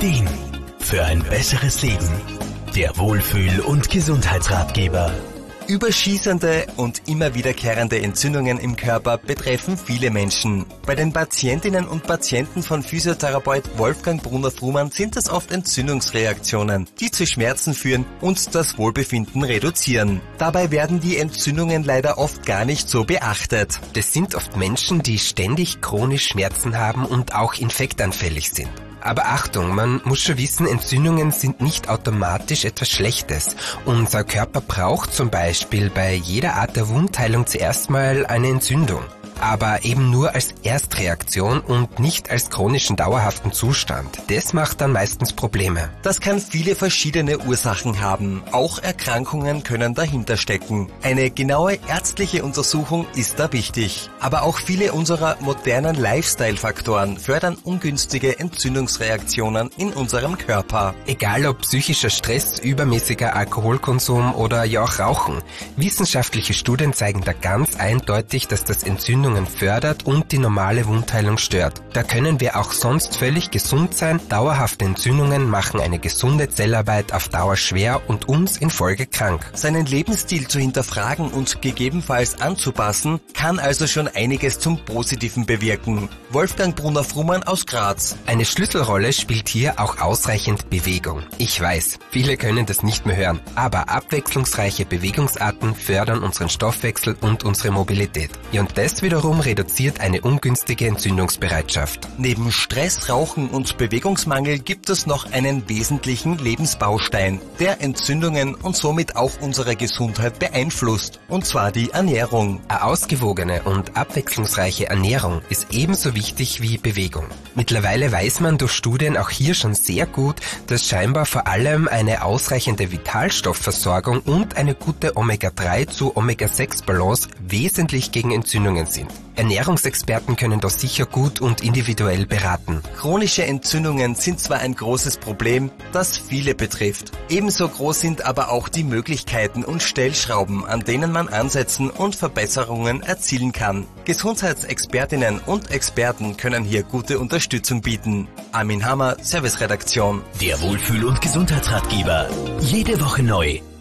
Ideen für ein besseres Leben. Der Wohlfühl- und Gesundheitsratgeber. Überschießende und immer wiederkehrende Entzündungen im Körper betreffen viele Menschen. Bei den Patientinnen und Patienten von Physiotherapeut Wolfgang Brunner-Frumann sind es oft Entzündungsreaktionen, die zu Schmerzen führen und das Wohlbefinden reduzieren. Dabei werden die Entzündungen leider oft gar nicht so beachtet. Das sind oft Menschen, die ständig chronisch Schmerzen haben und auch infektanfällig sind. Aber Achtung, man muss schon wissen, Entzündungen sind nicht automatisch etwas Schlechtes. Unser Körper braucht zum Beispiel bei jeder Art der Wundheilung zuerst mal eine Entzündung. Aber eben nur als Erstreaktion und nicht als chronischen dauerhaften Zustand. Das macht dann meistens Probleme. Das kann viele verschiedene Ursachen haben. Auch Erkrankungen können dahinter stecken. Eine genaue ärztliche Untersuchung ist da wichtig. Aber auch viele unserer modernen Lifestyle-Faktoren fördern ungünstige Entzündungsreaktionen in unserem Körper. Egal ob psychischer Stress, übermäßiger Alkoholkonsum oder ja auch Rauchen. Wissenschaftliche Studien zeigen da ganz eindeutig, dass das Entzündungen fördert und die normale Wundheilung stört. Da können wir auch sonst völlig gesund sein. Dauerhafte Entzündungen machen eine gesunde Zellarbeit auf Dauer schwer und uns in Folge krank. Seinen Lebensstil zu hinterfragen und gegebenenfalls anzupassen, kann also schon einiges zum Positiven bewirken. Wolfgang Brunner-Frumann aus Graz. Eine Schlüsselrolle spielt hier auch ausreichend Bewegung. Ich weiß, viele können das nicht mehr hören, aber abwechslungsreiche Bewegungsarten fördern unseren Stoffwechsel und unsere Mobilität. Ja, und das wiederum reduziert eine ungünstige Entzündungsbereitschaft. Neben Stress, Rauchen und Bewegungsmangel gibt es noch einen wesentlichen Lebensbaustein, der Entzündungen und somit auch unsere Gesundheit beeinflusst, und zwar die Ernährung. Eine ausgewogene und abwechslungsreiche Ernährung ist ebenso wichtig wie Bewegung. Mittlerweile weiß man durch Studien auch hier schon sehr gut, dass scheinbar vor allem eine ausreichende Vitalstoffversorgung und eine gute Omega-3 zu Omega-6-Balance wesentlich gegen Entzündungen sind. Ernährungsexperten können da sicher gut und individuell beraten. Chronische Entzündungen sind zwar ein großes Problem, das viele betrifft. Ebenso groß sind aber auch die Möglichkeiten und Stellschrauben, an denen man ansetzen und Verbesserungen erzielen kann. Gesundheitsexpertinnen und Experten können hier gute Unterstützung bieten. Armin Hammer, Serviceredaktion. Der Wohlfühl- und Gesundheitsratgeber. Jede Woche neu.